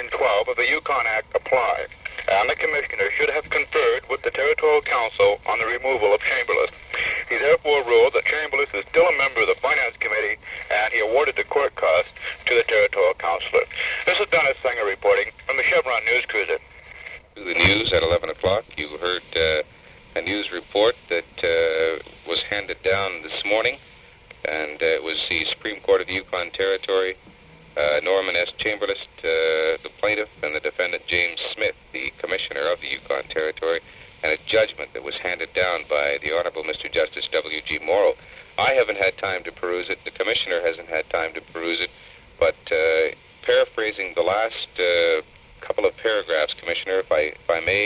12 of the Yukon Act apply, and the Commissioner should have conferred with the Territorial Council on the removal of Chamberlain. He therefore ruled that Chamberlain is still a member of the Finance Committee, and he awarded the court costs to the Territorial Councillor. This is Dennis Sanger reporting from the Chevron News Cruiser. To the news at 11 o'clock, you heard a news report that was handed down this morning, and it was the Supreme Court of the Yukon Territory, Norman S. Chamberlain, the plaintiff, and the defendant James Smith, the commissioner of the Yukon Territory, and a judgment that was handed down by the Honorable Mr. Justice W.G. Morrow. I haven't had time to peruse it. The commissioner hasn't had time to peruse it, but paraphrasing the last couple of paragraphs, Commissioner, if I may,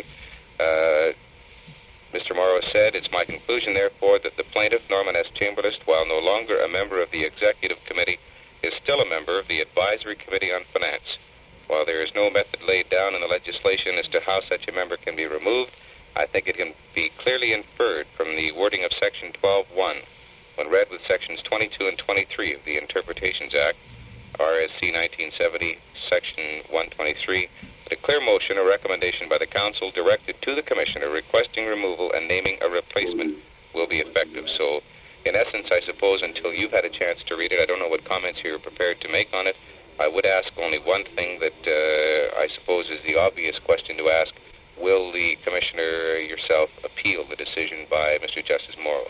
Mr. Morrow said, "It's my conclusion, therefore, that the plaintiff, Norman S. Chamberlain, while no longer a member of the Executive Committee, is still a member of the Advisory Committee on Finance. While there is no method laid down in the legislation as to how such a member can be removed, I think it can be clearly inferred from the wording of Section 12.1, when read with Sections 22 and 23 of the Interpretations Act, RSC 1970, Section 123, that a clear motion or recommendation by the Council directed to the Commissioner requesting removal and naming a replacement will be effective." So, in essence, I suppose, until you've had a chance to read it, I don't know what comments you're prepared to make on it. I would ask only one thing that I suppose is the obvious question to ask. Will the Commissioner yourself appeal the decision by Mr. Justice Morrow?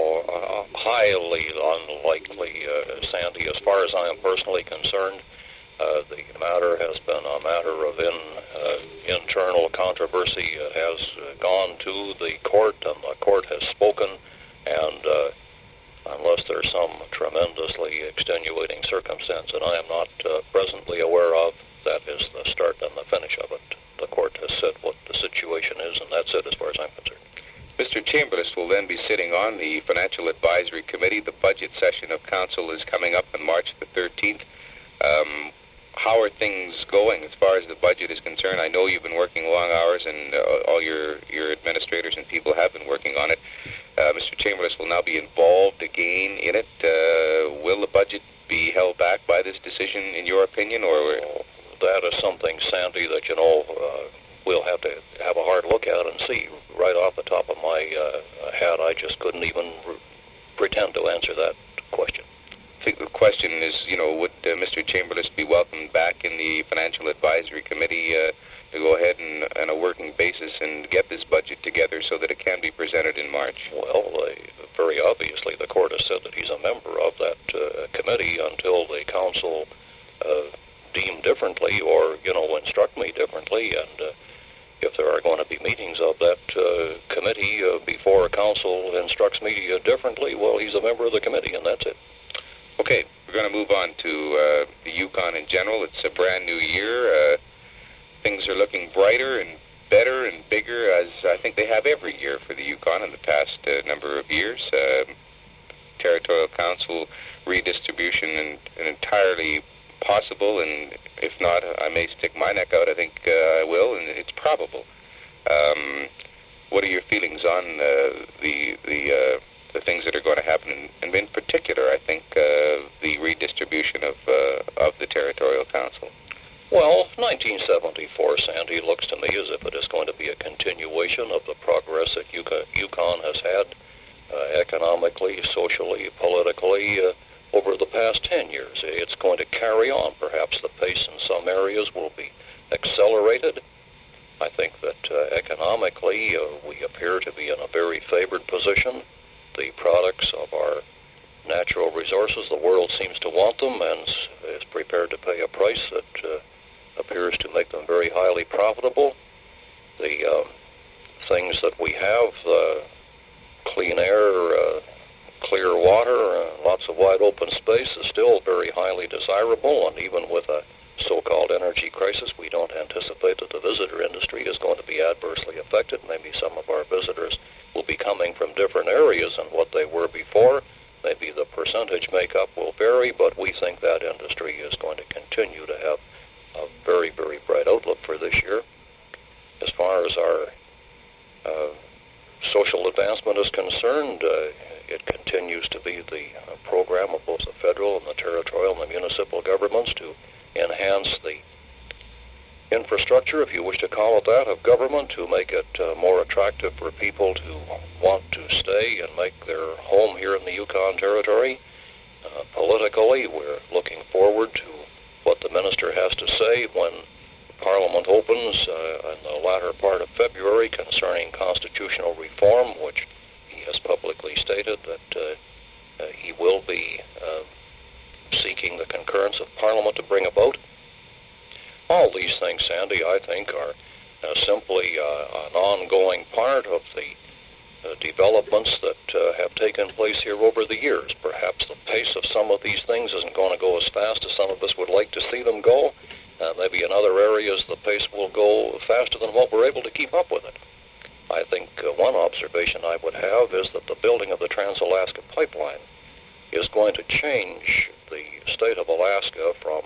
Highly unlikely, Sandy. As far as I am personally concerned, the matter has been a matter of internal controversy. It has gone to the court, and the court has spoken, and unless there's some tremendously extenuating circumstance that I am not presently aware of, that is the start and the finish of it. The court has said what the situation is, and that's it as far as I'm concerned. Mr. Chamberlain will then be sitting on the Financial Advisory Committee. The budget session of Council is coming up on March the 13th. How are things going as far as the budget is concerned? I know you've been working long hours, and all your administrators and people have been working on it. Mr. Chamberlain will now be involved again in it. Will the budget be held back by this decision, in your opinion, or... That is something, Sandy, that, we'll have to have a hard look at and see. Right off the top of my head, I just couldn't even pretend to answer that question. I think the question is, would Mr. Chamberlain be welcomed back in the Financial Advisory Committee to go ahead and on a working basis and get this budget together so that it can be presented in March? Well, very obviously, the court has said that he's a member of that committee until the Council deem differently or, instruct me differently. And if there are going to be meetings of that committee before Council instructs me differently, well, he's a member of the committee, and that's it. Okay, we're going to move on to the Yukon in general. It's a brand new year. Things are looking brighter and better and bigger, as I think they have every year for the Yukon in the past number of years. Territorial Council redistribution and entirely possible, and if not, I may stick my neck out. I think I will, and it's probable. What are your feelings on the things that are going to happen, and in particular, I think, the redistribution of the Territorial Council? Well, 1974, Sandy, looks to me as if it is going to be a continuation of the progress that Yukon has had economically, socially, politically, over the past 10 years. It's going to carry on. Perhaps the pace in some areas will be accelerated. I think that economically we appear to be in a very favored position. The products of our natural resources, the world seems to want them and is prepared to pay a price that appears to make them very highly profitable. The things that we have, clean air, clear water, lots of wide open space is still very highly desirable, and even with a so-called energy crisis, we don't anticipate that the visitor industry is going to be adversely affected. Maybe some of our visitors will be coming from different areas than what they were before. Maybe the percentage makeup will vary, but we think that industry is going to continue to have a very, very bright outlook for this year. As far as our social advancement is concerned, it continues to be the program of both the federal and the territorial and the municipal governments to enhance the infrastructure, if you wish to call it that, of government to make it more attractive for people to want to stay and make their home here in the Yukon Territory. Politically, we're looking forward to what the minister has to say when Parliament opens in the latter part of February concerning constitutional reform, which he has publicly stated that he will be seeking the concurrence of Parliament to bring about. All these things, Sandy, I think are simply an ongoing part of the developments that have taken place here over the years. Perhaps the pace of some of these things isn't going to go as fast as some of us would like to see them go. Maybe in other areas the pace will go faster than what we're able to keep up with it. I think one observation I would have is that the building of the Trans-Alaska Pipeline is going to change the state of Alaska from,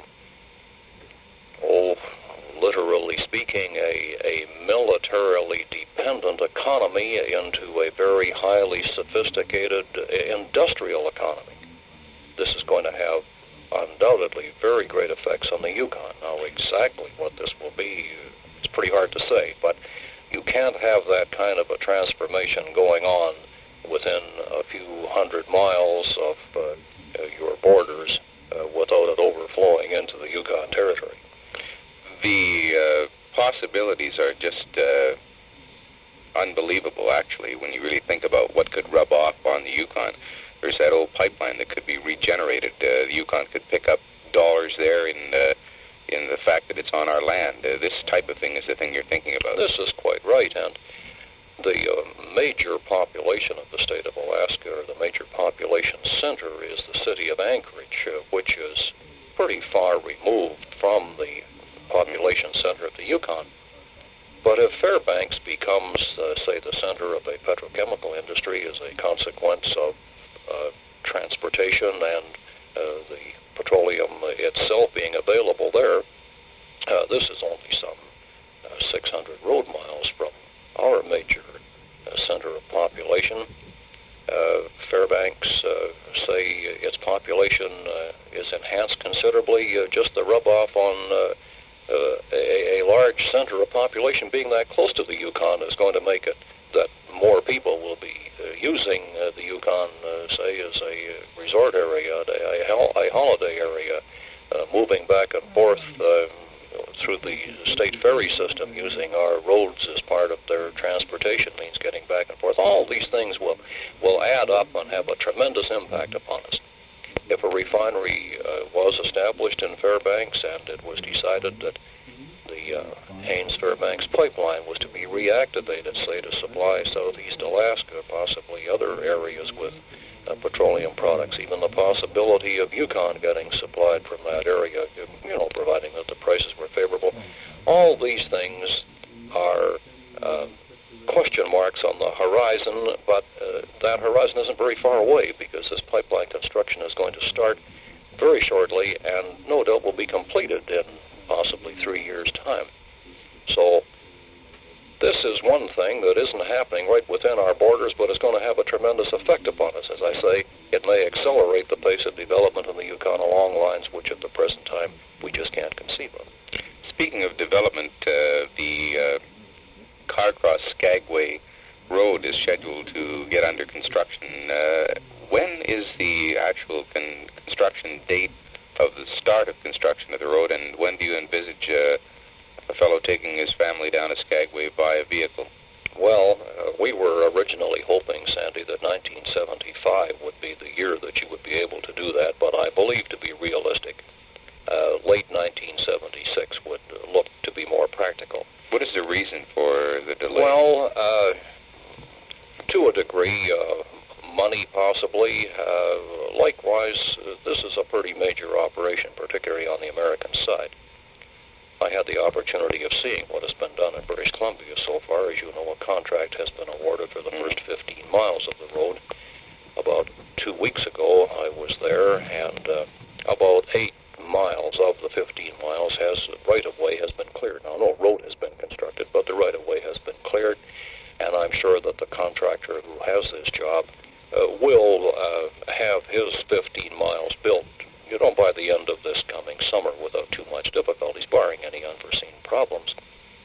literally speaking, a militarily dependent economy into a very highly sophisticated industrial economy. This is going to have undoubtedly very great effects on the Yukon. Now, exactly what this will be, it's pretty hard to say, but you can't have that kind of a transformation going on within a few hundred miles of your borders without it overflowing into the Yukon Territory. The possibilities are just unbelievable, actually, when you really think about what could rub off on the Yukon. There's that old pipeline that could be regenerated. The Yukon could pick up dollars there in the fact that it's on our land. This type of thing is the thing you're thinking about. This is quite right, and the major population of the state of Alaska, or the major population center, is the city of Anchorage, which is pretty far removed from the population center of the Yukon. But if Fairbanks becomes, say, the center of a petrochemical industry as a consequence of transportation and the petroleum itself being available there, this is only some 600 road miles from our major center of population. Fairbanks, say, its population is enhanced considerably. Just the rub-off on a large center of population being that close to the Yukon is going to make it that more people will be using the Yukon, say, as a resort area, a holiday area, moving back and forth through the state ferry system, using our roads as part of their transportation means, getting back and forth. All these things will add up and have a tremendous impact upon us. If a refinery was established in Fairbanks and it was decided that the Haines-Fairbanks pipeline was to be reactivated, say, to supply southeast Alaska, possibly other areas with petroleum products, even the possibility of Yukon getting supplied from that area, providing that the prices were favorable. All these things are question marks on the horizon, but that horizon isn't very far away, because this pipeline construction is going to start very shortly and no doubt will be completed in possibly 3 years' time. So this is one thing that isn't happening right within our borders, but is going to have a tremendous effect upon us. As I say, it may accelerate the pace of development in the Yukon along lines which at the present time we just can't conceive of. Speaking of development, the Carcross Skagway Road is scheduled to get under construction. When is the actual construction date of the start of construction of the road, and when do you envisage a fellow taking his family down to Skagway by a vehicle? Well, we were originally hoping, Sandy, that 1975 would be the year that you would be able to do that, but I believe, to be realistic, late 1976 would look to be more practical. What is the reason for the delay? Well, to a degree, money possibly. Likewise, this is a pretty major operation, particularly on the American side. I had the opportunity of seeing what has been done in British Columbia so far. As you know, a contract has been awarded for the first 15 miles of the road. About 2 weeks ago, I was there, and about 8 miles of the 15 miles right-of-way has been cleared. Now, no road has been constructed, but the right-of-way has been cleared, and I'm sure that the contractor who has this job will have his 15 miles built, by the end of this coming summer without too much difficulties, barring any unforeseen problems.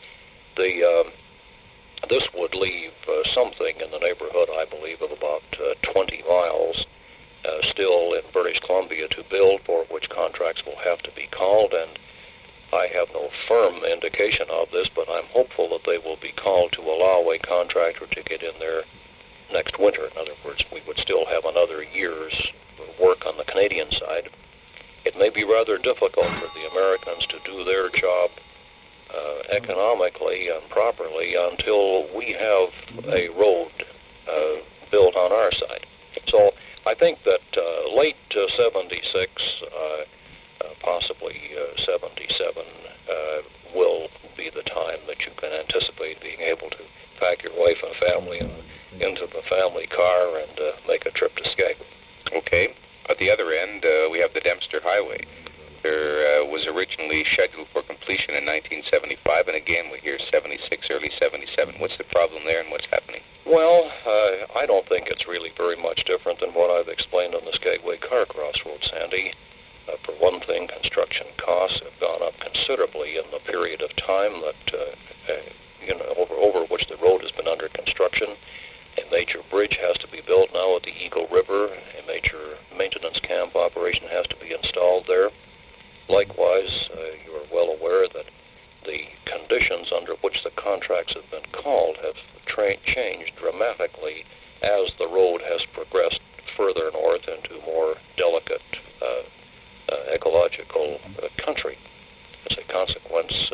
This would leave something in the neighborhood, I believe, of about 20 miles still in British Columbia to build, for which contracts will have to be called, and I have no firm indication of this, but I'm hopeful that they will be called to allow a contractor to get in there next winter. In other words, we would still have another year's work on the Canadian side. It may be rather difficult for the Americans to do their job economically and properly until we have a road built on our side. So I think that late 76, possibly 77, will be the time that you can anticipate being able to pack your wife and family into the family car and make a trip to Skagway. Okay. At the other end, we have the Dempster Highway. There was originally scheduled for completion in 1975, and again we hear 76, early 77. What's the problem there and what's happening? Well, I don't think it's really very much different than what I've explained on the Skagway Car Crossroad, Sandy. For one thing, construction costs have gone up considerably in the period of time that, over which the road has been under construction. A major bridge has to be built now at the Eagle River. A major maintenance camp operation has to be installed there. Likewise, you are well aware that the conditions under which the contracts have been called have changed dramatically as the road has progressed further north into more delicate ecological country. As a consequence,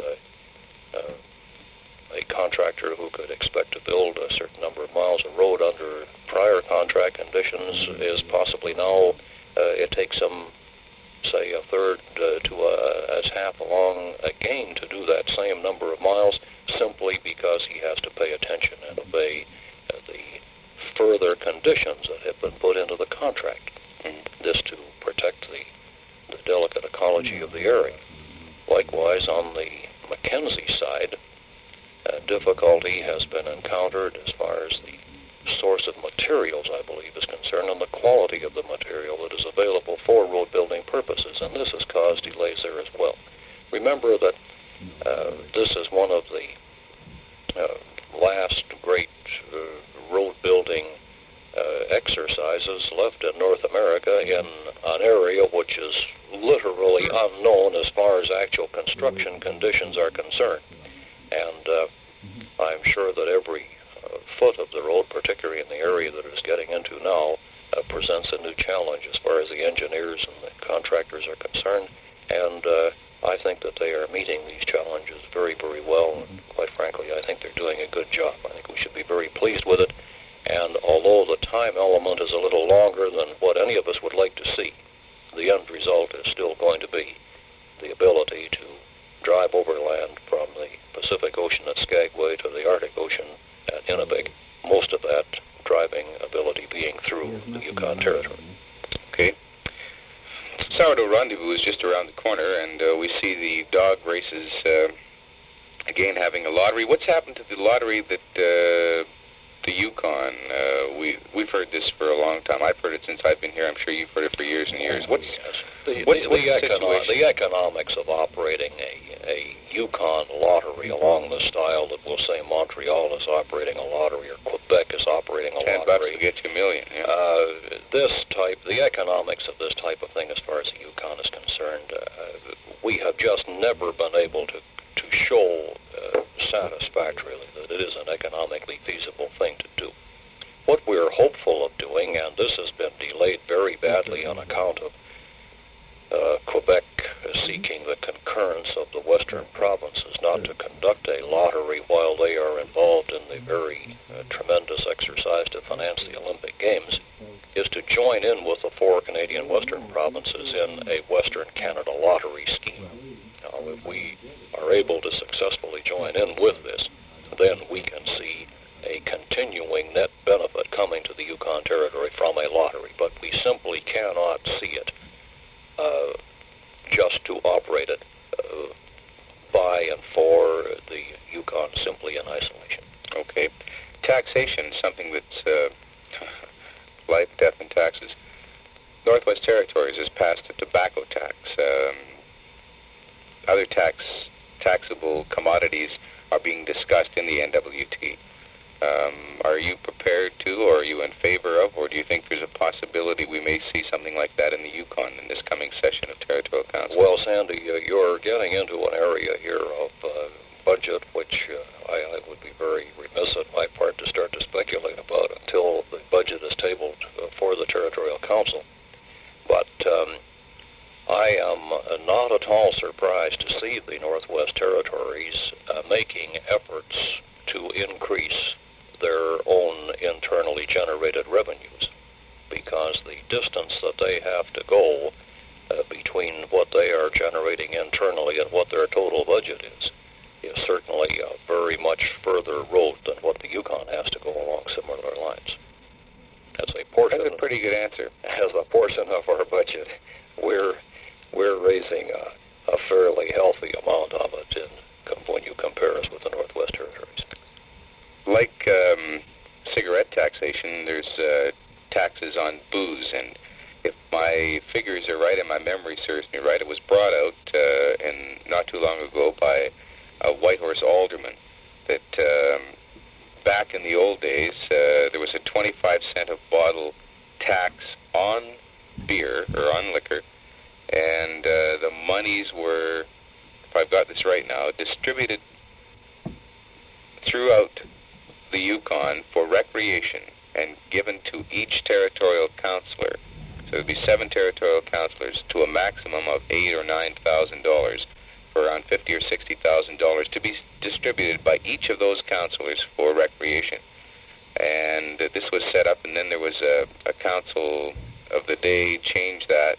a contractor who could expect to build a certain number of miles of road under prior contract conditions is possibly now, it takes him, say, a third to as half along again to do that same number of miles, simply because he has to pay attention and obey the further conditions that have been put into the contract. This to protect the delicate ecology of the area. Likewise, on the Mackenzie side, difficulty has been encountered as far as the source of materials, I believe, is concerned, and the quality of the material that is available for road building purposes, and this has caused delays there as well. Remember that this is one of the last great road building exercises left in North America in an area which is literally unknown as far as actual construction conditions are concerned. And I'm sure that every foot of the road, particularly in the area that it's getting into now, presents a new challenge as far as the engineers and the contractors are concerned. And I think that they are meeting these challenges very, very well. And quite frankly, I think they're doing a good job. I think we should be very pleased with it. And although the time element is a little longer than what any of us would like to see, the end result is still going to be the ability to drive overland from the Pacific Ocean at Skagway to the Arctic Ocean at Inuvik, most of that driving ability being through the Yukon Territory. Okay. Sourdough Rendezvous is just around the corner, and we see the dog races again having a lottery. What's happened to the lottery that the Yukon? We've heard this for a long time. I've heard it since I've been here. I'm sure you've heard it for years and years. What's the economics of operating a Yukon lottery along the style that we'll say Montreal is operating a lottery or Quebec is operating a lottery. $10 to get you $1 million. Yeah. The economics of this type of thing, as far as the Yukon is concerned, we have just never been able to show satisfactorily that it is an economically feasible thing to do. What we're hopeful of doing, and this has been delayed very badly on account of Quebec seeking the concurrence of the western provinces not to conduct a lottery while they are involved in the very tremendous exercise to finance the Olympic Games, is to join in with the 4 Canadian western provinces in a Western Canada lottery scheme. Now, if we are able to successfully join in with this, then we can see a continuing net benefit coming to the Yukon Territory from a lottery, but we simply cannot see it just to operate it by and for the Yukon simply in isolation. Okay. Taxation, something that's life, death, and taxes. Northwest Territories has passed a tobacco tax. Other taxable commodities are being discussed in the NWT. Are you prepared to, or are you in favor of, or do you think there's a possibility we may see something like that in the Yukon in this coming session of Territorial Council? Well, Sandy, you're getting into an area here of budget which I would be very remiss on my part to start to speculate about until the budget is tabled for the Territorial Council. But I am not at all surprised to see the Northwest Territories making efforts to increase their own internally generated revenues, because the distance that they have to go between what they are generating internally and what their total budget is certainly a very much further road than what the Yukon has to go along similar lines. As a portion, that's a pretty good answer. As a portion of our budget, we're raising a fairly healthy amount of it when you compare us with the Northwest Territories. Like cigarette taxation, there's taxes on booze, and if my figures are right and my memory serves me right, it was brought out not too long ago by a Whitehorse alderman that back in the old days there was a 25-cent a bottle tax on beer or on liquor, and the monies were, if I've got this right now, distributed throughout the Yukon for recreation and given to each territorial councillor. So there'd be 7 territorial councillors to a maximum of $8,000 or $9,000 for around $50,000 or $60,000 to be distributed by each of those councillors for recreation. And this was set up, and then there was a council of the day changed that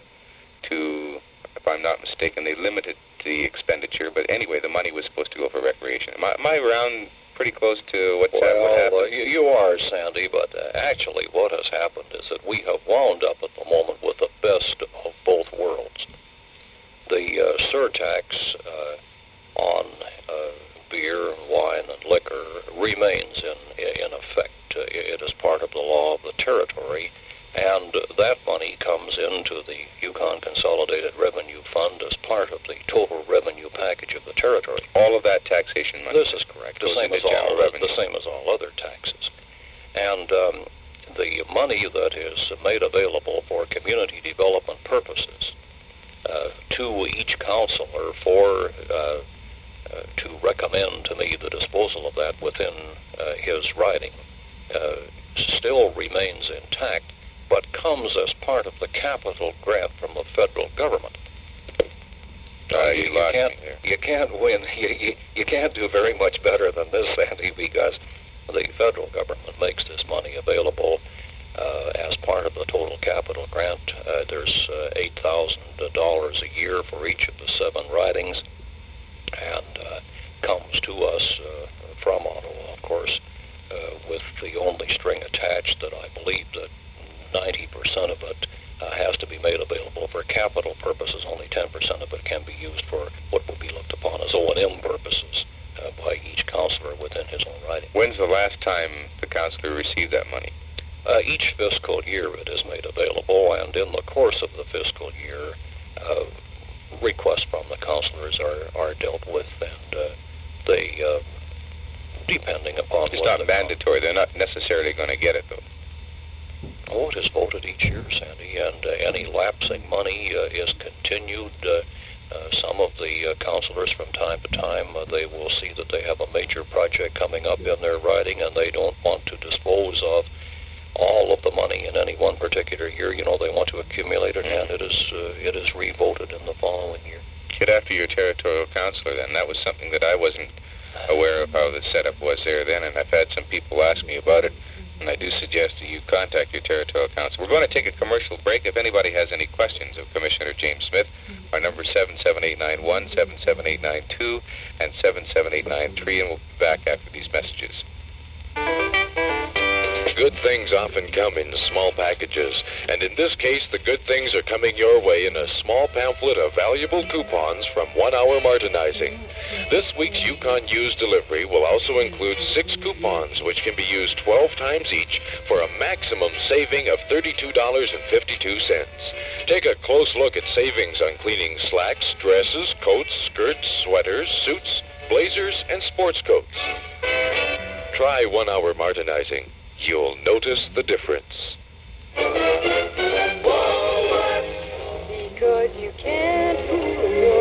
to, if I'm not mistaken, they limited the expenditure. But anyway, the money was supposed to go for recreation. Am I around pretty close to what happened? You are, Sandy, but actually what has happened is that we have wound up at the moment with the best of both worlds. The surtax on beer, wine, and liquor remains in effect. It is part of the law of the territory, and that money comes into the Yukon Consolidated Revenue Fund as part of the total revenue package of the territory. All of that taxation money? This is correct. The same as all other taxes. And the money that is made available for community development purposes to each councillor to recommend to me the disposal of that within his riding still remains intact, but comes as part of the capital grant from the federal government. You can't win. You can't do very much better than this, Sandy, because the federal government makes this money available as part of the total capital grant. There's $8,000 a year for each of the 7 ridings, and comes to us from Ottawa, of course, with the only string attached that I believe that 90% of it has to be made available for capital purposes. Only 10% of it can be used for what will be looked upon as O&M purposes by each councillor within his own riding. When's the last time the councillor received that money? Each fiscal year it is made available, and in the course of the fiscal year, requests from the councillors are dealt with, and they, depending upon... It's not mandatory. They're not necessarily going to get it, though. Oh, it is voted each year, Sandy, and any lapsing money is continued. Some of the councillors from time to time, they will see that they have a major project coming up in their riding, and they don't want to dispose of all of the money in any one particular year. You know, they want to accumulate it, and it is revoted in the following year. Get after your territorial councillor, then. That was something that I wasn't aware of how the setup was there then, and I've had some people ask me about it. And I do suggest that you contact your territorial council. We're going to take a commercial break. If anybody has any questions of Commissioner James Smith, our number is 77891, 77892, and 77893, and we'll be back after these messages. Good things often come in small packages, and in this case, the good things are coming your way in a small pamphlet of valuable coupons from 1 Hour Martinizing. This week's Yukon Used delivery will also include 6 coupons, which can be used 12 times each for a maximum saving of $32.52. Take a close look at savings on cleaning slacks, dresses, coats, skirts, sweaters, suits, blazers, and sports coats. Try 1 hour Martinizing. You'll notice the difference. Because you can't fool your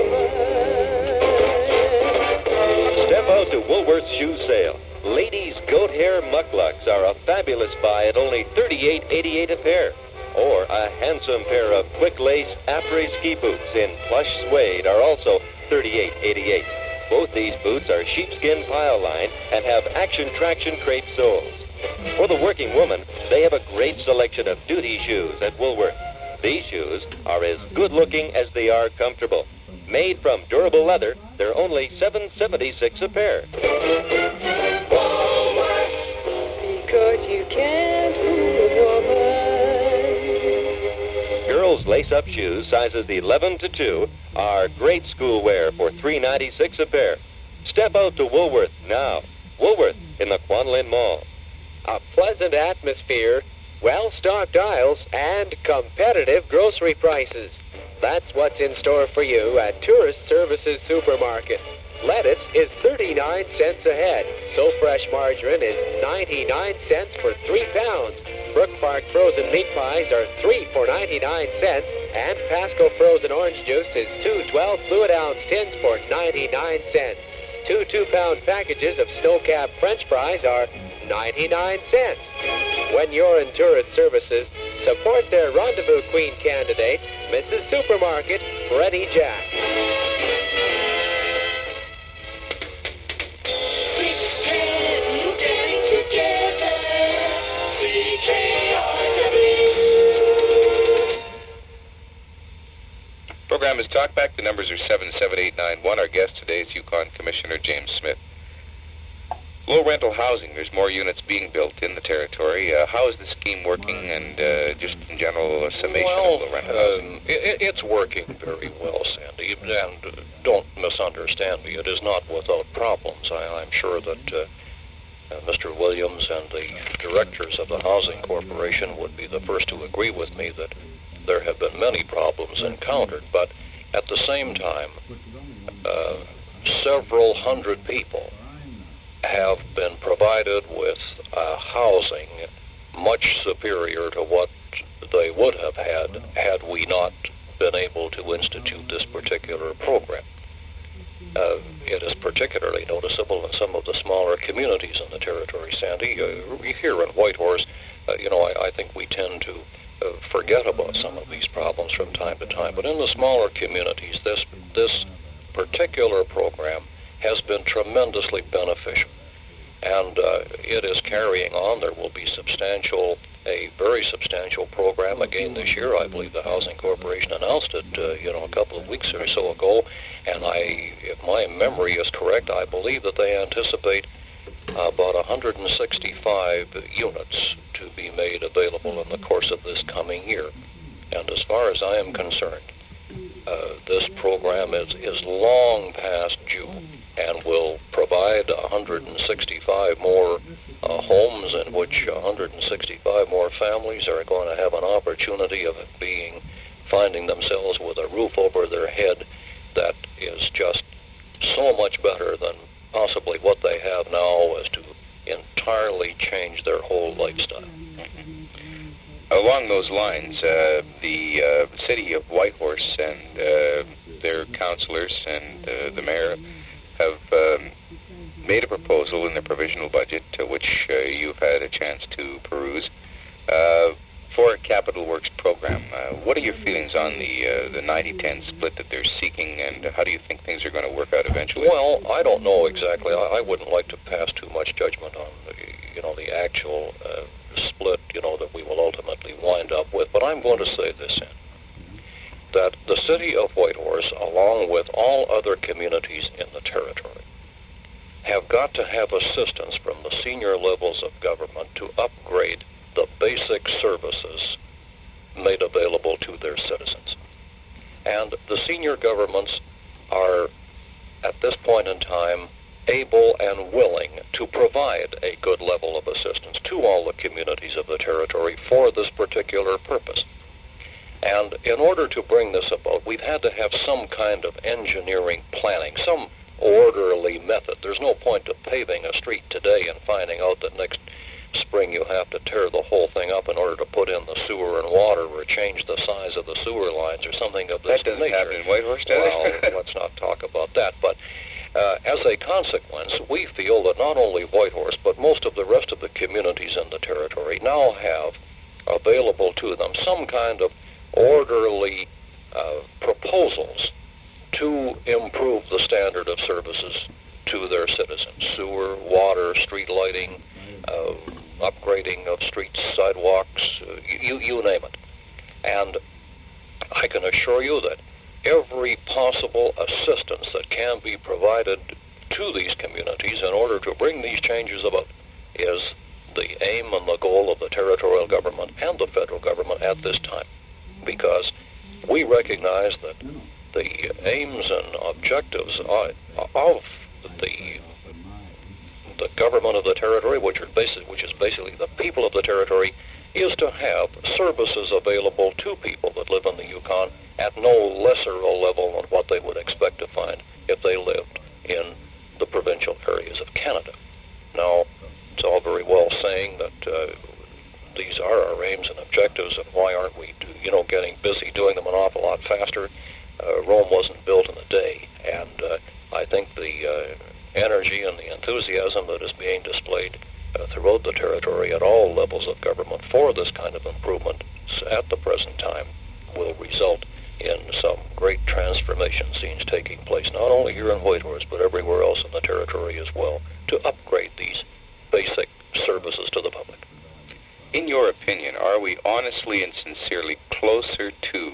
mind. Step out to Woolworth's shoe sale. Ladies' goat hair mucklucks are a fabulous buy at only $38.88 a pair. Or a handsome pair of quick lace après ski boots in plush suede are also $38.88. Both these boots are sheepskin pile line and have action traction crepe soles. For the working woman, they have a great selection of duty shoes at Woolworth. These shoes are as good looking as they are comfortable. Made from durable leather, they're only $7.76 a pair. Woolworth, because you can't fool your mind. Girls' lace-up shoes, sizes 11 to 2, are great school wear for $3.96 a pair. Step out to Woolworth now. Woolworth in the Quan Lin Mall. A pleasant atmosphere, well-stocked aisles, and competitive grocery prices. That's what's in store for you at Tourist Services Supermarket. Lettuce is 39 cents a head. So Fresh margarine is 99 cents for 3 pounds. Brook Park frozen meat pies are 3 for 99 cents. And Pasco frozen orange juice is 2 12 fluid ounce tins for 99 cents. 2 2-pound packages of Snow Cab French fries are 99 cents. When you're in Tourist Services, support their Rendezvous Queen candidate, Mrs. Supermarket, Freddie Jack. Program is Talkback. The numbers are 77891. Our guest today is Yukon Commissioner James Smith. Low rental housing. There's more units being built in the territory. How is the scheme working, and just in general, a summation of low rental housing? It's working very well, Sandy, and don't misunderstand me. It is not without problems. I'm sure that Mr. Williams and the directors of the Housing Corporation would be the first to agree with me that there have been many problems encountered, but at the same time, several hundred people have been provided with housing much superior to what they would have had we not been able to institute this particular program. It is particularly noticeable in some of the smaller communities in the territory, Sandy. Here in Whitehorse, I think we tend to forget about some of these problems from time to time. But in the smaller communities, this particular program has been tremendously beneficial. And it is carrying on. There will be a very substantial program again this year. I believe the Housing Corporation announced it, a couple of weeks or so ago. And if my memory is correct, I believe that they anticipate about 165 units to be made available in the course of this coming year. And as far as I am concerned, this program is long past due and will provide 165 more homes in which 165 more families are going to have an opportunity of finding themselves with a roof over their head that is just so much better than possibly what they have now, as to entirely change their whole lifestyle. Along those lines, the city of Whitehorse and their councillors and the mayor have made a proposal in the provisional budget, which you've had a chance to peruse, for a capital works program. What are your feelings on the 90-10 split that they're seeking, and how do you think things are going to work out eventually? Well, I don't know exactly. I wouldn't like to pass too much judgment on the actual split that we will ultimately wind up with. But I'm going to say this, that the city of Whitehorse, along with all other communities in the territory, have got to have assistance from the senior levels of government to upgrade the basic services made available to their citizens. And the senior governments are, at this point in time, able and willing to provide a good level of assistance to all the communities of the territory for this particular purpose. And in order to bring this about, we've had to have some kind of engineering planning, some orderly method. There's no point to paving a street today and finding out that next spring you have to tear the whole thing up in order to put in the sewer and water or change the size of the sewer lines or something of this nature. That doesn't happen in Whitehorse, does it? Well, let's not talk about that. But as a consequence, we feel that not only Whitehorse, but most of the rest of the communities in the territory now have available to them some kind of orderly proposals to improve the standard of services to their citizens. Sewer, water, street lighting, upgrading of streets, sidewalks, you name it. And I can assure you that every possible assistance that can be provided to these communities in order to bring these changes about is the aim and the goal of the territorial government and the federal government at this time, because we recognize that the aims and objectives of the government of the territory, which is basically the people of the territory, is to have services available to people that live in the Yukon at no lesser a level than what they would expect to find if they lived in the provincial areas of Canada. Now, it's all very well saying that these are our aims and objectives, and why aren't we, getting busy doing them an awful lot faster? Rome wasn't built in a day, and I think the energy and the enthusiasm that is being displayed throughout the territory at all levels of government for this kind of improvement at the present time will result in some great transformation scenes taking place, not only here in Whitehorse, but everywhere else in the territory as well, to upgrade these basic services to the public. In your opinion, are we honestly and sincerely closer to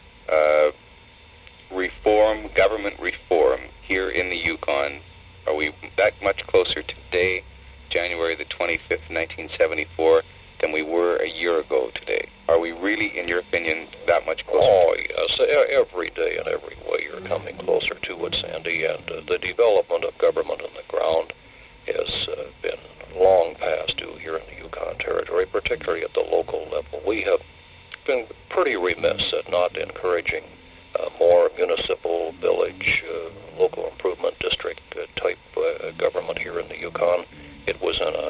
government reform here in the Yukon? Are we that much closer today, January the 25th, 1974, than we were a year ago today? Are we really, in your opinion, that much closer? Oh, yes. Every day and every way you're coming closer to it, Sandy, and the development of government on the ground has been long past due here in the Yukon Territory, particularly at the local level. We have been pretty remiss at not encouraging more municipal, village, local improvement district type government here in the Yukon. It was in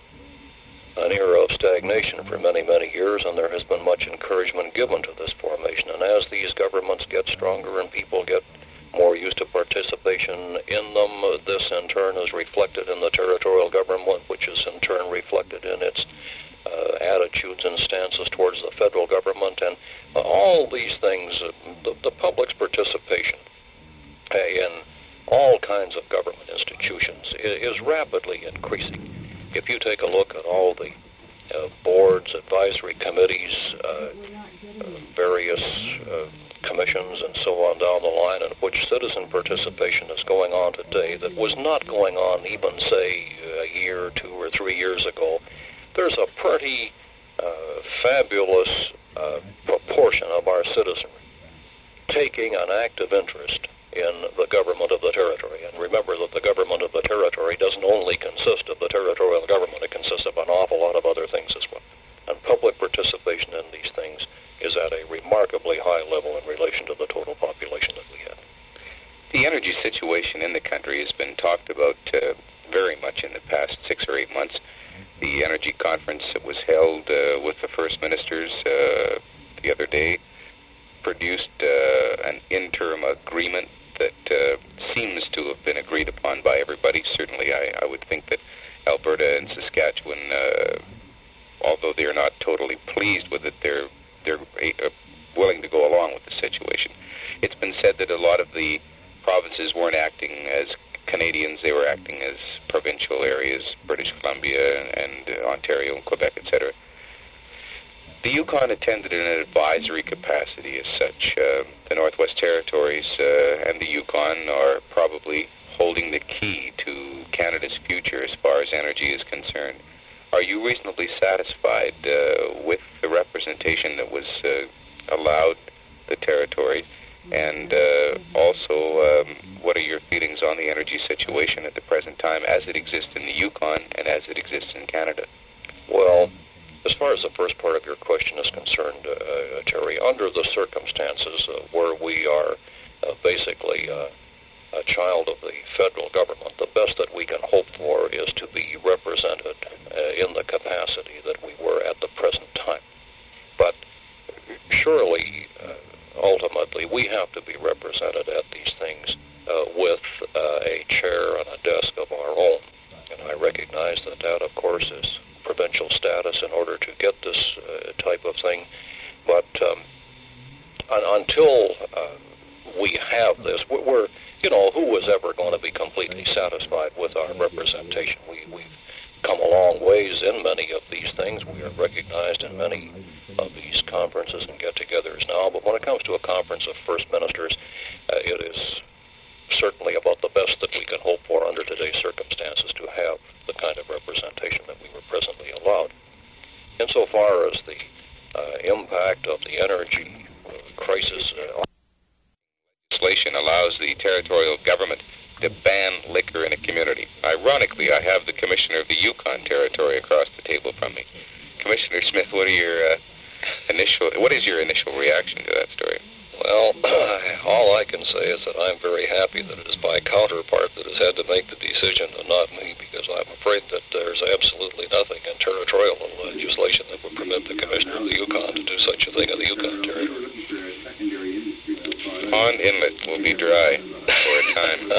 an era of stagnation for many, many years, and there has been much encouragement given to this formation. And as these governments get stronger and people get more used to participation in them, this in turn is reflected in the territorial government, which is in turn reflected in its attitudes and stances towards the federal government. And all these things, the public's participation in all kinds of government institutions is rapidly increasing. If you take a look at all the boards, advisory committees, various commissions, and so on down the line, in which citizen participation is going on today that was not going on even, say, a year, 2 or 3 years ago, there's a pretty fabulous proportion of our citizenry taking an active interest in the government of the territory. And remember that the government of the territory doesn't only consist of the territorial government, it consists of an awful lot of other things as well. And public participation in these things is at a remarkably high level in relation to the total population that we have. The energy situation in the country has been talked about very much in the past 6 or 8 months. The energy conference that was held with the First Ministers the other day produced an interim agreement that seems to have been agreed upon by everybody. Certainly, I would think that Alberta and Saskatchewan, although they're not totally pleased with it, they're willing to go along with the situation. It's been said that a lot of the provinces weren't acting as Canadians, they were acting as provincial areas, British Columbia and Ontario and Quebec, etc. The Yukon attended in an advisory capacity as such. The Northwest Territories and the Yukon are probably holding the key to Canada's future as far as energy is concerned. Are you reasonably satisfied with the representation that was allowed the territory? And also, what are your feelings on the energy situation at the present time as it exists in the Yukon and as it exists in Canada? Well, as far as the first part of your question is concerned, Terry, under the circumstances where we are basically a child of the federal government, the best that we can hope for is to be represented in the capacity that we were at the present time. But surely, ultimately, we have to be represented at these things with a chair and a desk of our own. And I recognize that that, of course, is provincial status in order to get this type of thing. But until we have this, we're, who was ever going to be completely satisfied with our representation? We've come a long ways in many of these things. We are recognized in many of these conferences and get-togethers now. But when it comes to a conference of first ministers, it is certainly about the best that we can hope for under today's circumstances to have the kind of representation that we were presently allowed. Insofar as the impact of the energy crisis, legislation allows the territorial government to ban liquor in a community. Ironically, I have the commissioner of the Yukon Territory across the table from me. Commissioner Smith, what is your initial reaction to that story? Well, all I can say is that I'm very happy that it is my counterpart that has had to make the decision and not me, because I'm afraid that there's absolutely nothing in territorial legislation that would permit the commissioner of the Yukon to do such a thing in the Yukon Territory. Pond Inlet will be dry for a time.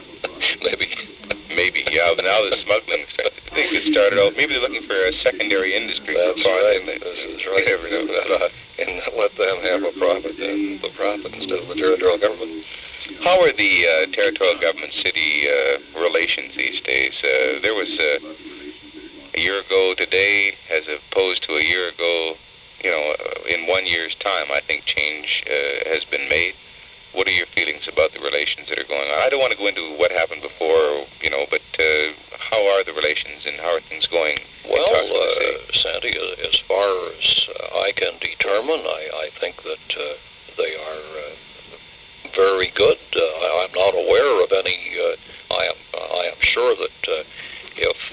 Maybe, yeah. But now the smuggling stuff, I think it started out, maybe they're looking for a secondary industry. That's for Pond right. Inlet. This is right. You never know that. And let them have a profit, the profit instead of the territorial government. How are the territorial government-city relations these days? There was a year ago today, as opposed to a year ago, in 1 year's time, I think change has been made. What are your feelings about the relations that are going on? I don't want to go into what happened before, but how are the relations and how are things going? Well, Sandy, as far as I can determine, I think that they are very good. I'm not aware of any. I am sure that if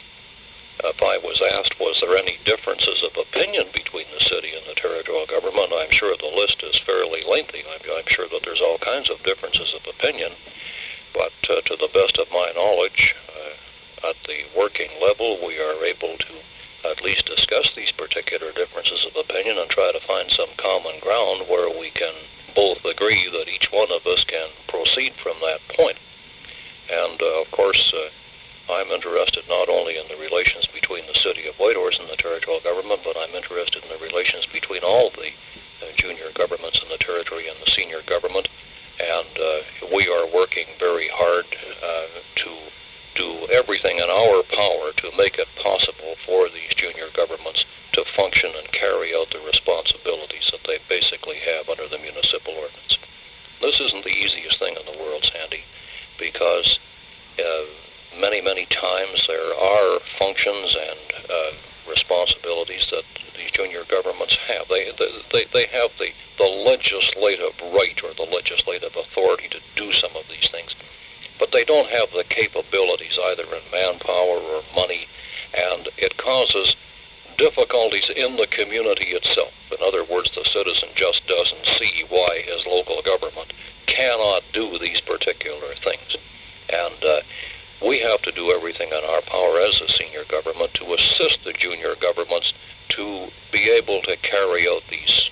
I was asked, was there any differences of opinion between the city and the territorial government, I'm sure the list is fairly lengthy. I'm sure that there's all kinds of differences of opinion, but to the best of my knowledge, at the working level, we are able to at least discuss these particular differences of opinion and try to find some common ground where we can both agree that each one of us can proceed from that point. And, of course, I'm interested not only in the relations between the city of Whitehorse and the territorial government, but I'm interested in the relations between all the junior governments in the territory and the senior government. And we are working very hard to do everything in our power to make it possible for these junior governments to function and carry out the responsibilities that they basically have under the municipal ordinance. This isn't the easiest thing in the world, Sandy, because many times there are functions and responsibilities that these junior governments have. They have the legislative right or the legislative authority to do some of these things, but they don't have the capabilities either in manpower or money, and it causes difficulties in the community itself. In other words, the citizen just doesn't see why his local government cannot do these particular things. And we have to do everything in our power as a senior government to assist the junior governments to be able to carry out these,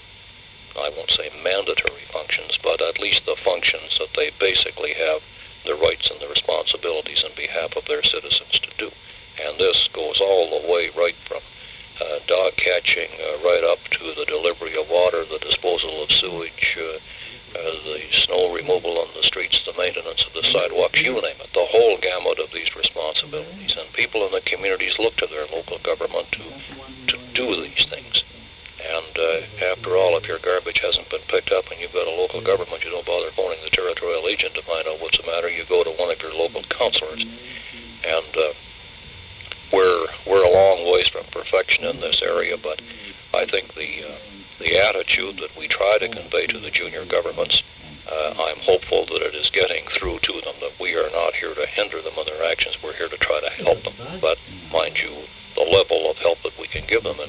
I won't say mandatory functions, but at least the functions that they basically have the rights and the responsibilities on behalf of their citizens to do. And this goes all the way right from dog catching right up to the delivery of water, the disposal of sewage, the snow removal on the streets, the maintenance of the sidewalks, you name it, the whole gamut of these responsibilities. And people in the communities look to their local government to do these things. And after all, if your garbage hasn't been picked up and you've got a local government, you don't bother phoning the territorial agent to find out what's the matter. You go to one of your local councilors. And we're a long ways from perfection in this area, but I think the attitude that we try to convey to the junior governments, I'm hopeful that it is getting through to them, that we are not here to hinder them in their actions. We're here to try to help them. But mind you, the level of help that we can give them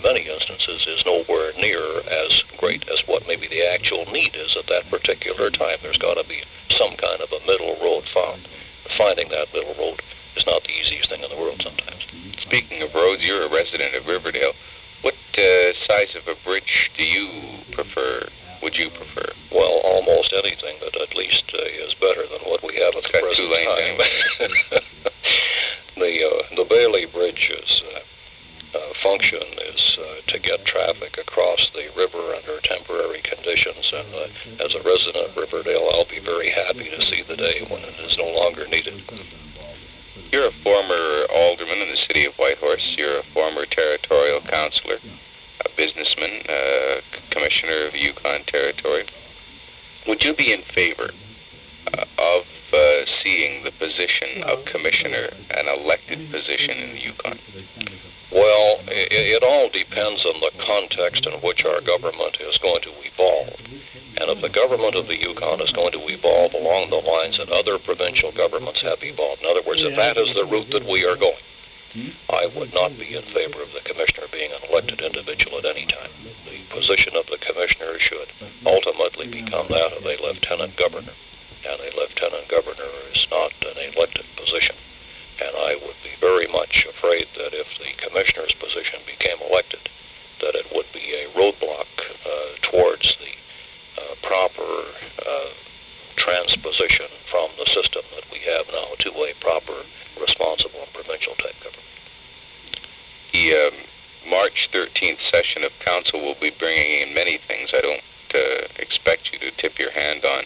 Riverdale Road is not the easiest thing in the world sometimes. Speaking of roads, you're a resident of Riverdale. What size of a bridge do you prefer? Would you prefer? Well, almost anything that at least is better than what we have at the present 2 lanes time. anyway. The Bailey Bridge's function is to get traffic across the river under temporary conditions, and as a resident of Riverdale, I'll be very happy to see the day when it is no longer needed. You're a former alderman in the city of Whitehorse. You're a former territorial councillor, a businessman, commissioner of Yukon Territory. Would you be in favor of seeing the position of commissioner an elected position in the Yukon? Well, it all depends on the context in which our government is going to evolve. And if the government of the Yukon is going to evolve along the lines that other provincial governments have evolved, in other words, if that is the route that we are going, I would not be in favor of the commissioner being an elected individual at any time. The position of the commissioner should ultimately become that of a lieutenant governor. And a lieutenant governor is not an elected position. And I would be very much afraid that if the commissioner's position became elected, that it would be a roadblock towards the proper transposition from the system that we have now to a proper, responsible, and provincial type government. The March 13th session of council will be bringing in many things. I don't expect you to tip your hand on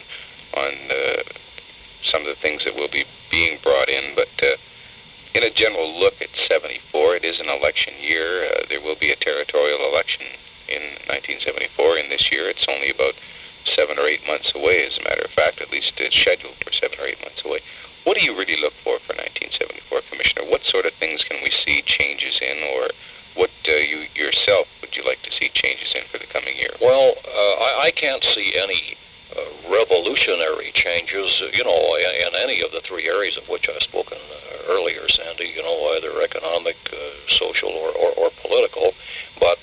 some of the things that will be being brought in, but in a general look at 74, it is an election year. There will be a territorial election in 1974. In this year, it's only about 7 or 8 months away, as a matter of fact. At least it's scheduled for 7 or 8 months away. What do you really look for 1974, Commissioner? What sort of things can we see changes in, or what you yourself would you like to see changes in for the coming year? Well, I can't see any revolutionary changes, in any of the 3 areas of which I've spoken earlier, Sandy, either economic, social, or political. But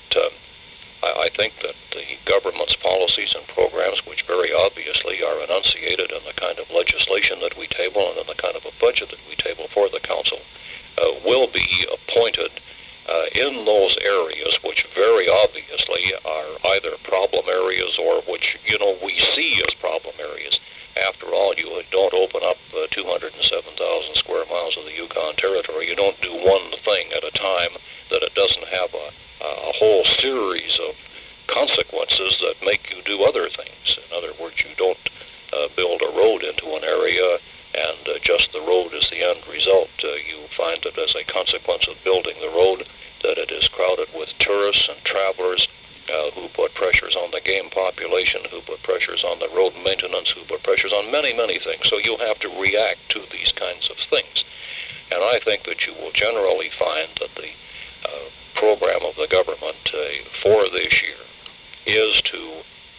I think that the government's policies and programs, which very obviously are enunciated in the kind of legislation that we table and in the kind of a budget that we table for the council, will be appointed in those areas which very obviously are either problem areas or which, we see as problem areas. After all, you don't open up 207,000 square miles of the Yukon Territory. You don't do one thing at a time that it doesn't have a whole series of consequences that make you do other things. In other words, you don't build a road into an area and just the road is the end result. You find that as a consequence of building the road, that it is crowded with tourists and travelers who put pressures on the game population, who put pressures on the road maintenance, who put pressures on many, many things. So you have to react to these kinds of things. And I think that you will generally find that the program of the government for this year is to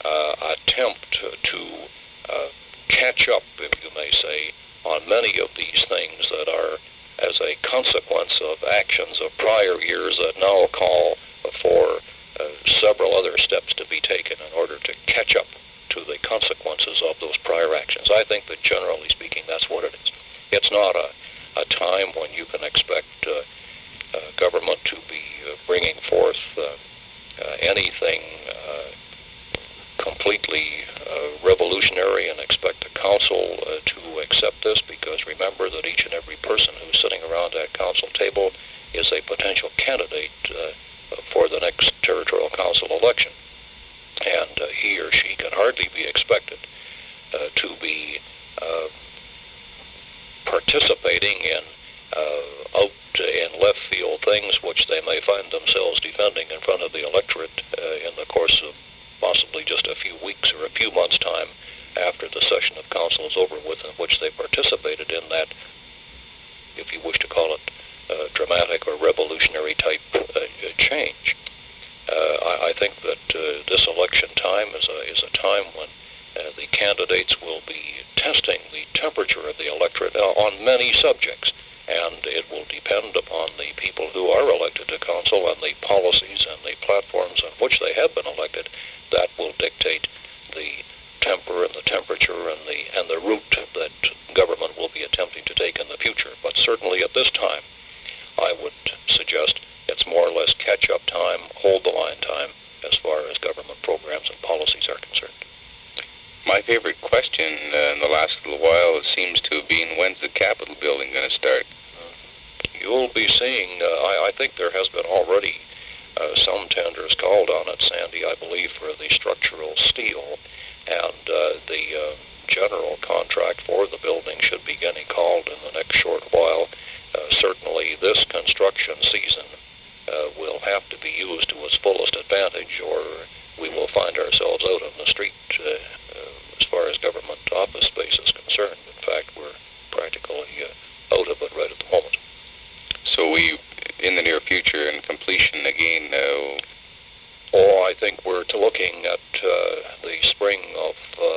attempt to catch up, if you may say, on many of these things that are as a consequence of actions of prior years that now call for several other steps to be taken in order to catch up to the consequences of those prior actions. I think that generally speaking, that's what it is. It's not a time when you can expect government to be bringing forth anything completely revolutionary and expect the council to accept this, because remember that each and every person who's sitting around that council table is a potential candidate for the next territorial council election. And he or she can hardly be expected to be participating in out in left field things which they may find themselves defending in front of the electorate in the course of possibly just a few weeks or a few months' time after the session of council is over with, in which they participated in that, if you wish to call it, dramatic or revolutionary type change. I think that this election time is a time when the candidates will be testing the temperature of the electorate on many subjects, and it will depend upon the people who are elected to council and the policies and the platforms on which they have been elected. That will dictate the temper and the temperature and the route that government will be attempting to take in the future. But certainly at this time, I would suggest it's more or less catch-up time, hold-the-line time, as far as government programs and policies are concerned. My favorite question in the last little while seems to have been, when's the Capitol building going to start? You'll be seeing, I think there has been already some tenders called on it, Sandy, I believe, for the structural steel, and the general contract for the building should be getting called in the next short while. Certainly this construction season will have to be used to its fullest advantage, or we will find ourselves out on the street as far as government office space is concerned. In fact, we're practically out of it right at the moment. So we, in the near future, in completion again, I think we're looking at the spring of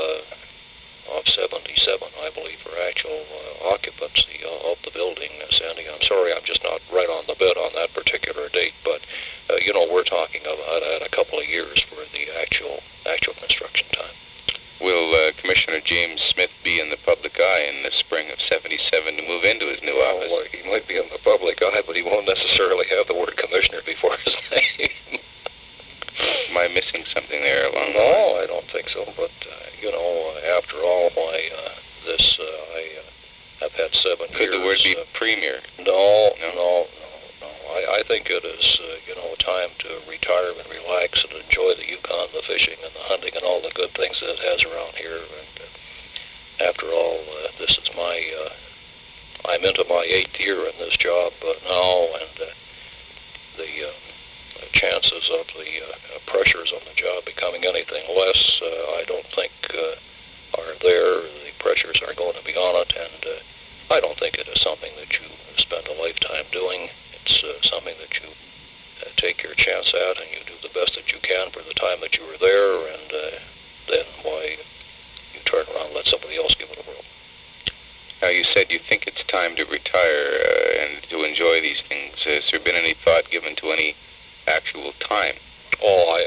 77, I believe, for actual occupancy of the building, Sandy. I'm sorry, I'm just not right on the bit on that particular date, but we're talking about a couple of years for the actual construction time. will Commissioner James Smith be in the public eye in the spring of 77 to move into his new office? Well, he might be in the public eye, but he won't necessarily have the word commissioner before his name. Am I missing something there along the line? No, I don't think so, but, after all, why, I have had 7 years. Could the word be premier? No. I think it is, time to retire and relax and enjoy the Yukon, the fishing and the hunting and all the good things that it has around here. And after all, this is I'm into my 8th year in this job now, and the chances of the pressures on the job becoming anything less, I don't think are there. The pressures are going to be on it, and I don't think it is something that you spend a lifetime doing. It's something that you take your chance at, and you do the best that you can for the time that you were there, and then why you turn around and let somebody else give it a whirl. Now, you said you think it's time to retire and to enjoy these things. Has there been any thought given to any actual time? Oh,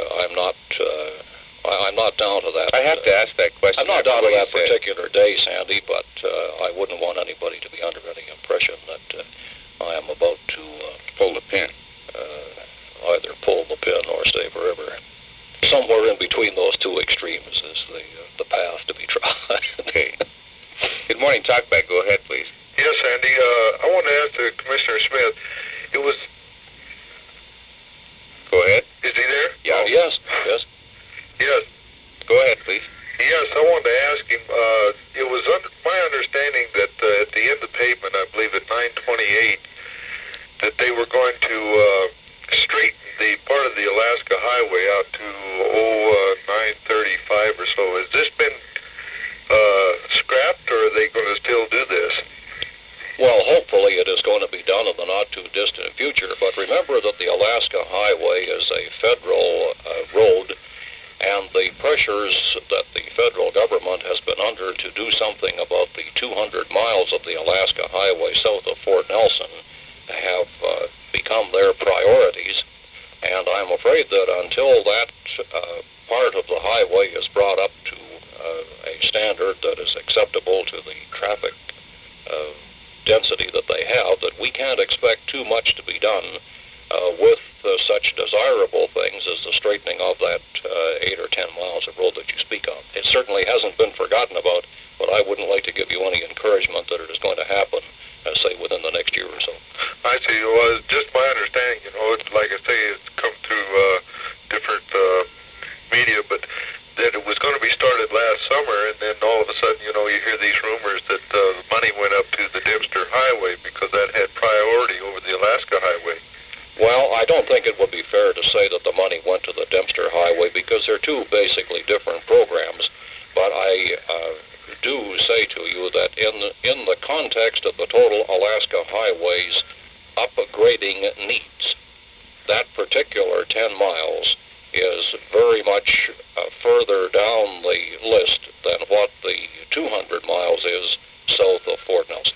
I'm not down to that. I have to ask that question. I'm not down to that particular day, Sandy, but I wouldn't want anybody to be under any impression that I am about to pull the pin. Either pull the pin or stay forever. Somewhere in between those two extremes is the path to be trod. Okay. Good morning, Talkback. Go ahead, please. Yes, Andy. I want to ask Commissioner Smith. It was. Go ahead. Is he there? Yeah. Yes. Yes. Go ahead, please. Yes, I wanted to ask him. It was my understanding that at the end of pavement, I believe at 928, that they were going to straighten the part of the Alaska Highway out to 935 or so. Has this been scrapped, or are they going to still do this? Well, hopefully it is going to be done in the not-too-distant future, but remember that the Alaska Highway is a federal road, and the pressures that the federal government has been under to do something about the 200 miles of the Alaska Highway south of Fort Nelson have become their priorities, and I'm afraid that until that part of the highway is brought up to a standard that is acceptable to the traffic density that they have, that we can't expect too much to be done with such desirable things as the straightening of that 8 or 10 miles of road that you speak of. It certainly hasn't been forgotten about, but I wouldn't like to give you any encouragement that it is going to happen, say, within the next year or so. I see. Well, it's just my understanding, like I say, it's come through different media, but that it was going to be started last summer, and then all of a sudden, you hear these rumors that the money went up to the Dempster Highway because that had priority over the Alaska Highway. Well, I don't think it would be fair to say that the money went to the Dempster Highway because they're two basically different programs, but I do say to you that in the context of the total Alaska Highways upgrading needs, that particular 10 miles is very much further down the list than what the 200 miles is south of Fort Nelson.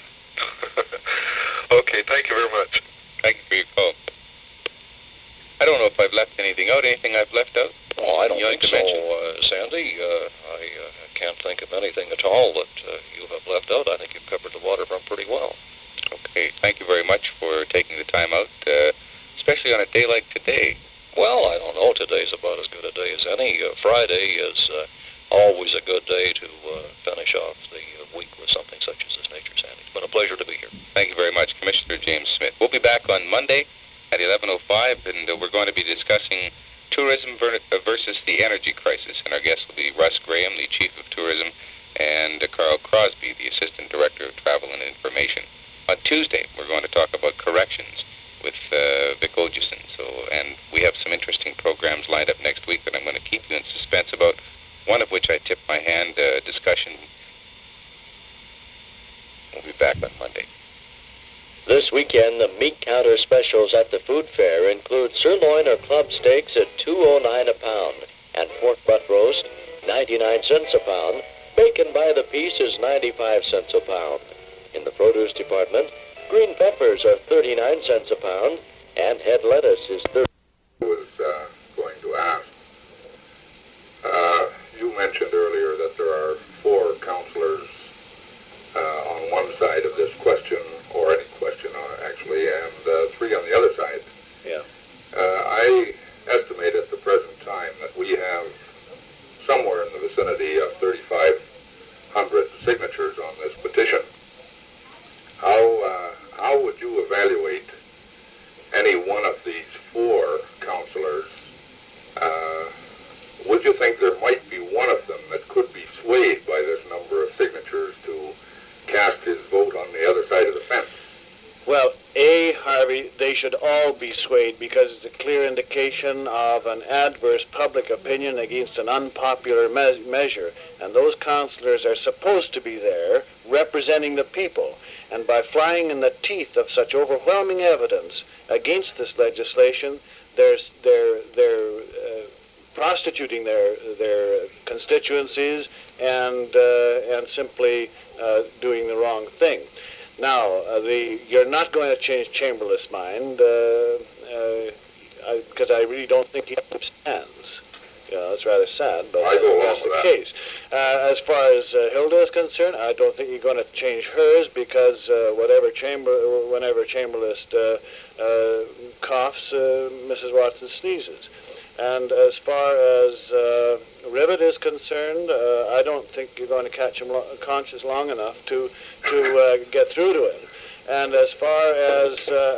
Okay, thank you very much. Thank you for your call. I don't know if I've left anything out. Anything I've left out? Oh, I don't You think like to so, Sandy. I can't think of anything at all that you have left out. I think you've covered the waterfront pretty well. Okay, thank you very much for taking the time out, especially on a day like today. Well, I don't know. Today's about as good a day as any. Friday is always a good day to finish off the week with something such as this nature, Sandy. It's been a pleasure to be here. Thank you very much, Commissioner James Smith. We'll be back on Monday at 11:05, and we're going to be discussing tourism versus the energy crisis. And our guests will be Russ Graham, the Chief of Tourism, and Carl Crosby, the Assistant Director of Travel and Information. On Tuesday, we're going to talk about corrections with Vic Ogeson. And we have some interesting programs lined up next week that I'm going to keep you in suspense about, one of which I tipped my hand discussion. We'll be back on Monday. This weekend, the meat counter specials at the food fair include sirloin or club steaks at $2.09 a pound, and pork butt roast, 99 cents a pound. Bacon by the piece is 95 cents a pound. In the produce department, green peppers are 39 cents a pound, and head lettuce is 30. I was going to ask, you mentioned earlier that there are 4 counselors on one side of this question, or any question actually, and 3 on the other side. Yeah. I estimate at the present time that we have somewhere in the vicinity of 3,500 signatures on this petition. How would you evaluate any one of these 4 counselors? Would you think there might be one of them that could be swayed by this number of signatures to cast his vote on the other side of the fence? Well, Harvey, they should all be swayed because it's a clear indication of an adverse public opinion against an unpopular measure. And those councillors are supposed to be there representing the people. And by flying in the teeth of such overwhelming evidence against this legislation, they're prostituting their constituencies and simply doing the wrong thing. Now, you're not going to change Chamberlain's mind because I really don't think he understands. You know, it's rather sad, but that's the case. As far as Hilda is concerned, I don't think you're going to change hers because whenever Chamberlain coughs, Mrs. Watson sneezes. And as far as Rivet is concerned, I don't think you're going to catch him conscious long enough to get through to him. And as far as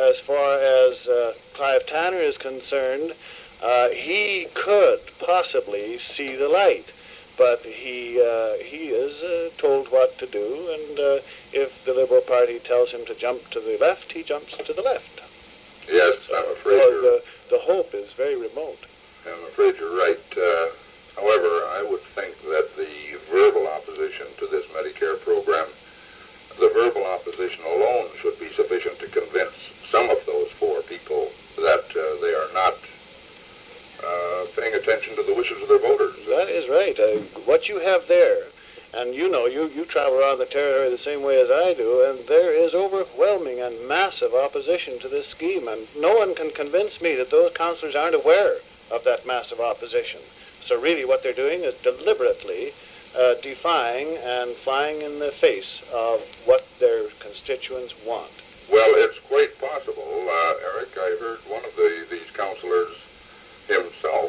Clive Tanner is concerned, he could possibly see the light, but he is told what to do, and if the Liberal Party tells him to jump to the left, he jumps to the left. Yes, I'm afraid the hope is very remote. I'm afraid you're right. However, I would think that the verbal opposition to this Medicare program, the verbal opposition alone should be sufficient to convince some of those 4 people that they are not paying attention to the wishes of their voters. That is right. What you have there, and you know, you travel around the territory the same way as I do, and there is overwhelming and massive opposition to this scheme, and no one can convince me that those councillors aren't aware of that massive opposition. So really what they're doing is deliberately defying and flying in the face of what their constituents want. Well, it's quite possible, Eric. I heard one of these councillors himself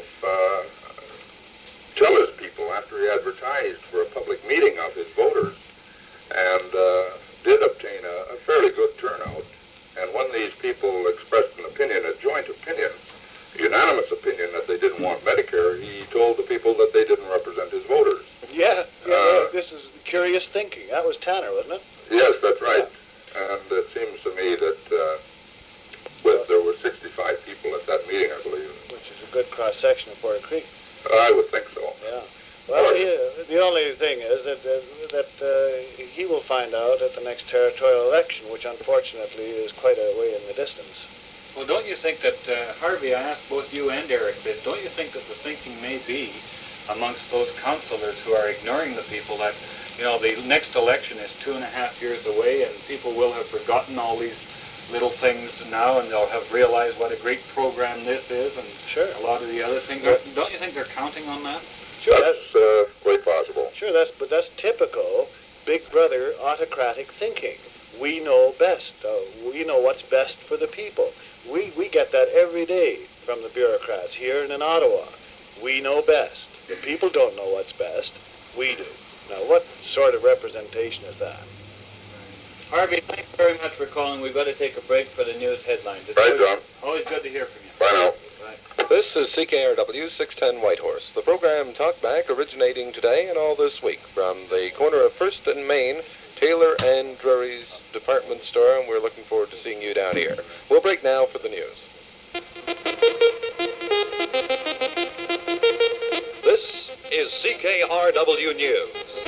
tell his people after he advertised for a public meeting of his voters and did obtain a fairly good turnout. And when these people expressed an opinion, a joint opinion, unanimous opinion that they didn't want Medicare, he told the people that they didn't represent his voters. Yeah, this is curious thinking. That was Tanner, wasn't it? Yes, that's right. Yeah. And it seems to me that there were 65 people at that meeting, I believe. Which is a good cross-section of Border Creek. I would think so. Yeah. Well, the only thing is that he will find out at the next territorial election, which unfortunately is quite a way in the distance. Well, don't you think that, Harvey, I asked both you and Eric this, don't you think that the thinking may be amongst those councillors who are ignoring the people that, you know, the next election is 2.5 years away and people will have forgotten all these little things now and they'll have realized what a great program this is and sure. A lot of the other things. Don't you think they're counting on that? Sure. That's quite possible. possible. Sure, but that's typical Big Brother autocratic thinking. We know best. We know what's best for the people. We get that every day from the bureaucrats here and in Ottawa. We know best. The people don't know what's best. We do. Now, what sort of representation is that? Harvey, thanks very much for calling. We've got to take a break for the news headlines. It's Right, John. Always good to hear from you. Bye now. Bye. This is CKRW 610 Whitehorse, the program Talkback originating today and all this week from the corner of 1st and Main, Taylor and Drury's department store, and we're looking forward to seeing you down here. We'll break now for the news. This is CKRW News.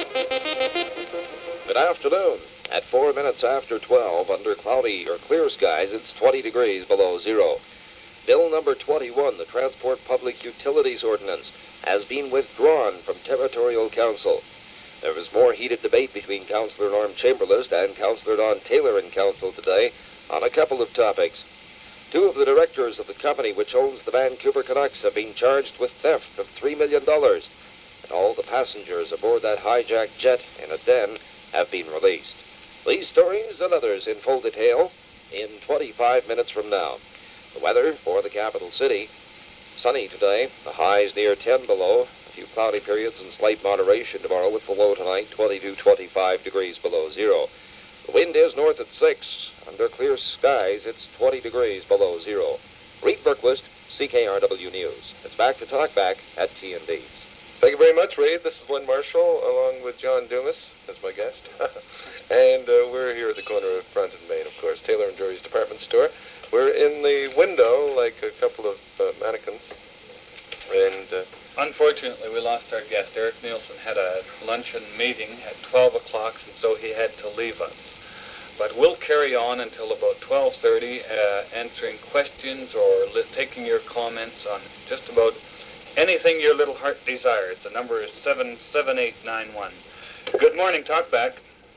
Good afternoon. At 4 minutes after 12, under cloudy or clear skies, it's 20 degrees below zero. Bill number 21, the Transport Public Utilities Ordinance, has been withdrawn from Territorial Council. There was more heated debate between Councillor Norm Chamberlain and Councillor Don Taylor in Council today on a couple of topics. Two of the directors of the company which owns the Vancouver Canucks have been charged with theft of $3 million, and all the passengers aboard that hijacked jet in a den have been released. These stories and others in full detail in 25 minutes from now. The weather for the capital city, sunny today, the highs near 10 below, a few cloudy periods and slight moderation tomorrow with the low tonight 22-25 degrees below zero. The wind is north at 6. Under clear skies, it's 20 degrees below zero. Reed Berquist, CKRW News. It's back to Talkback at TND's. Thank you very much, Reed. This is Lynn Marshall, along with John Dumas as my guest. And we're here at the corner of Front and Main, of course, Taylor and Drury's department store. We're in the window like a couple of mannequins. And unfortunately, we lost our guest. Eric Nielsen had a luncheon meeting at 12 o'clock, and so he had to leave us. But we'll carry on until about 12:30, answering questions or taking your comments on just about anything your little heart desires. The number is 77891. Good morning, Talkback.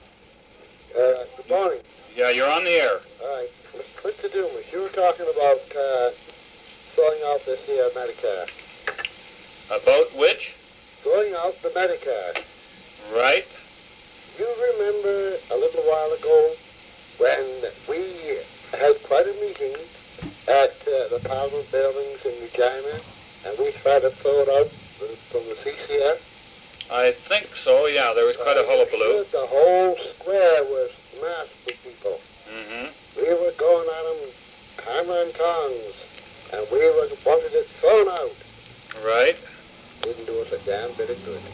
Good morning. Yeah, you're on the air. All right. Mr. Dumas, you were talking about throwing out this here Medicare. About which? Throwing out the Medicare. Right. You remember a little while ago when we had quite a meeting at the Parliament buildings in Regina, and we tried to throw it out from the CCF? I think so, yeah. There was quite a hullabaloo. The whole square was masked with people. Mm-hmm. We were going at them hammer and tongs, and we wanted it thrown out. Right. Didn't do us a damn bit of good.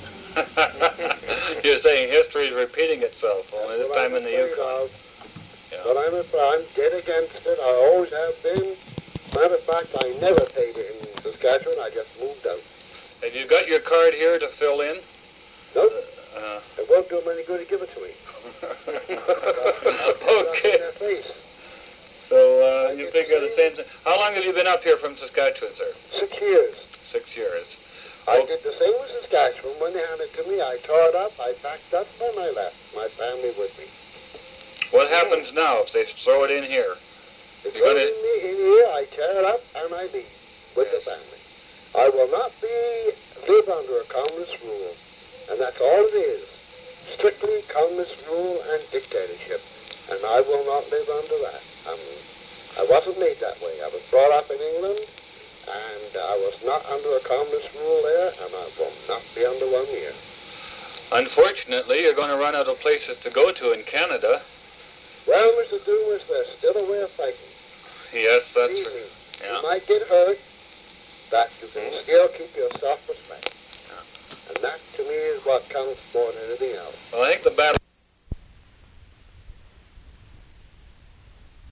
You're saying history is repeating itself, only this time in the Yukon. Yeah. But I'm dead against it. I always have been. Matter of fact, I never paid it in Saskatchewan. I just moved out. Have you got your card here to fill in? Nope. It won't do them any good to give it to me. Okay. So you figure the same thing. How long have you been up here from Saskatchewan, sir? 6 years. 6 years. I did the same with Saskatchewan. When they handed it to me, I tore it up, I packed up, and I left. My family with me. What happens now if they throw it in here? If they throw it in here, I tear it up, and I leave with the family. I will not live under a communist rule, and that's all it is. Strictly communist rule and dictatorship, and I will not live under that. I wasn't made that way. I was brought up in England, and I was not under a communist rule there, and I will not be under one here. Unfortunately, you're going to run out of places to go to in Canada. Well, Mr. Dumas, there's still a way of fighting. Yes, that's true. Yeah. You might get hurt, but you can still keep your self-respect. And that, to me, is what counts more than anything else. Well, I think the battle